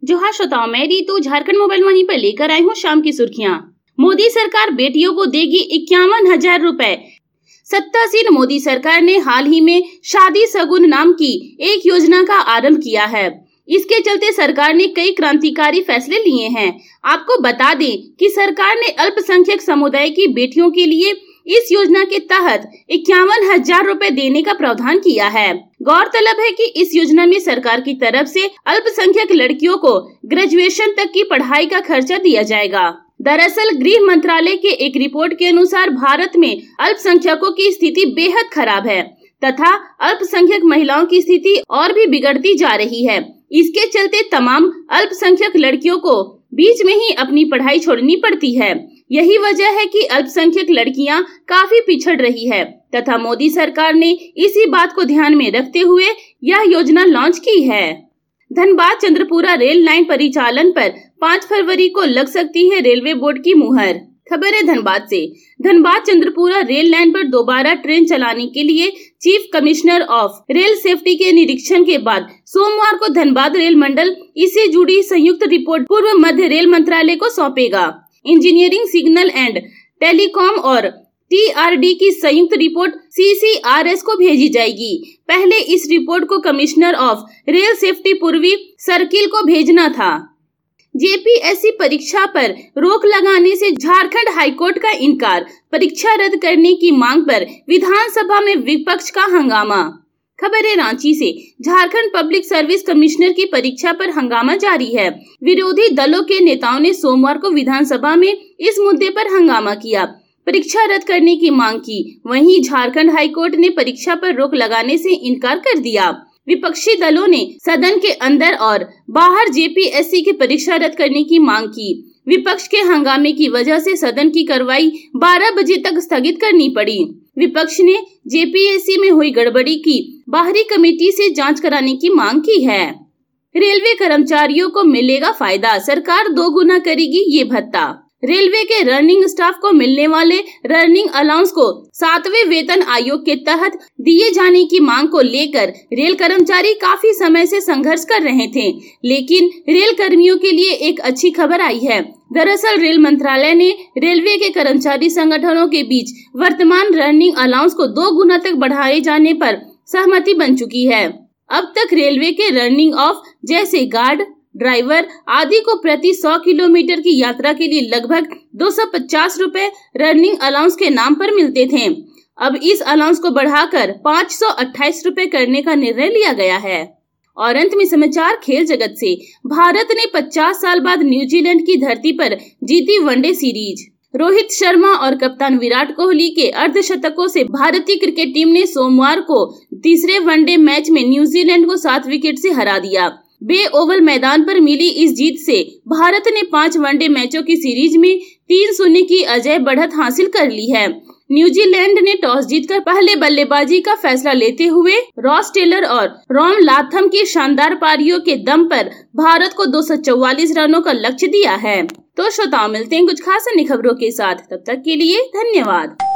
जोहार श्रोताओं, मैं रीतू झारखंड मोबाइल मनी पर लेकर आई हूँ शाम की सुर्खियाँ। मोदी सरकार बेटियों को देगी 51,000 रुपए। सत्तासीन मोदी सरकार ने हाल ही में शादी सगुन नाम की एक योजना का आरंभ किया है। इसके चलते सरकार ने कई क्रांतिकारी फैसले लिए हैं। आपको बता दें कि सरकार ने अल्पसंख्यक समुदाय की बेटियों के लिए इस योजना के तहत 51,000 रुपए देने का प्रावधान किया है। गौरतलब है कि इस योजना में सरकार की तरफ से अल्पसंख्यक लड़कियों को ग्रेजुएशन तक की पढ़ाई का खर्चा दिया जाएगा। दरअसल गृह मंत्रालय के एक रिपोर्ट के अनुसार भारत में अल्पसंख्यकों की स्थिति बेहद खराब है तथा अल्पसंख्यक महिलाओं की स्थिति और भी बिगड़ती जा रही है। इसके चलते तमाम अल्पसंख्यक लड़कियों को बीच में ही अपनी पढ़ाई छोड़नी पड़ती है। यही वजह है कि अल्पसंख्यक लड़कियां काफी पिछड़ रही है तथा मोदी सरकार ने इसी बात को ध्यान में रखते हुए यह योजना लॉन्च की है। धनबाद चंद्रपुरा रेल लाइन परिचालन पर 5 फरवरी को लग सकती है रेलवे बोर्ड की मुहर। खबर है धनबाद से। धनबाद चंद्रपुरा रेल लाइन पर दोबारा ट्रेन चलाने के लिए chief commissioner of rail safety के निरीक्षण के बाद सोमवार को धनबाद रेल मंडल इससे जुड़ी संयुक्त रिपोर्ट पूर्व मध्य रेल मंत्रालय को सौंपेगा। इंजीनियरिंग, सिग्नल एंड टेलीकॉम और TRD की संयुक्त रिपोर्ट CCRS को भेजी जाएगी। पहले इस रिपोर्ट को कमिश्नर ऑफ रेल सेफ्टी पूर्वी सर्किल को भेजना था। JPSC परीक्षा पर रोक लगाने से झारखंड हाईकोर्ट का इनकार। परीक्षा रद्द करने की मांग पर विधानसभा में विपक्ष का हंगामा। खबर है रांची से। झारखंड पब्लिक सर्विस कमिश्नर की परीक्षा पर हंगामा जारी है। विरोधी दलों के नेताओं ने सोमवार को विधानसभा में इस मुद्दे पर हंगामा किया, परीक्षा रद्द करने की मांग की। वहीं झारखंड हाईकोर्ट ने परीक्षा पर रोक लगाने से इनकार कर दिया। विपक्षी दलों ने सदन के अंदर और बाहर JPSC की परीक्षा रद्द करने की मांग की। विपक्ष के हंगामे की वजह से सदन की कार्रवाई 12 बजे तक स्थगित करनी पड़ी। विपक्ष ने JPSC में हुई गड़बड़ी की बाहरी कमेटी से जांच कराने की मांग की है। रेलवे कर्मचारियों को मिलेगा फायदा, सरकार 2 गुना करेगी ये भत्ता। रेलवे के रनिंग स्टाफ को मिलने वाले रनिंग अलाउंस को 7वें वेतन आयोग के तहत दिए जाने की मांग को लेकर रेल कर्मचारी काफी समय से संघर्ष कर रहे थे, लेकिन रेल कर्मियों के लिए एक अच्छी खबर आई है। दरअसल रेल मंत्रालय ने रेलवे के कर्मचारी संगठनों के बीच वर्तमान रनिंग अलाउंस को 2 गुना तक बढ़ाए जाने पर सहमति बन चुकी है। अब तक रेलवे के रनिंग ऑफ जैसे गार्ड, ड्राइवर आदि को प्रति 100 किलोमीटर की यात्रा के लिए लगभग 250 रुपए रनिंग अलाउंस के नाम पर मिलते थे। अब इस अलाउंस को बढ़ाकर 528 रुपए करने का निर्णय लिया गया है। और अंत में समाचार खेल जगत से। भारत ने 50 साल बाद न्यूजीलैंड की धरती पर जीती वनडे सीरीज। रोहित शर्मा और कप्तान विराट कोहली के अर्धशतकों से भारतीय क्रिकेट टीम ने सोमवार को तीसरे वनडे मैच में न्यूजीलैंड को 7 विकेट से हरा दिया। बे ओवल मैदान पर मिली इस जीत से भारत ने 5 वनडे मैचों की सीरीज में 3-0 की अजय बढ़त हासिल कर ली है। न्यूजीलैंड ने टॉस जीतकर पहले बल्लेबाजी का फैसला लेते हुए रॉस टेलर और रॉम लाथम की शानदार पारियों के दम पर भारत को 244 रनों का लक्ष्य दिया है। तो श्रोताओं, मिलते हैं कुछ खास अन्य खबरों के साथ। तब तक के लिए धन्यवाद।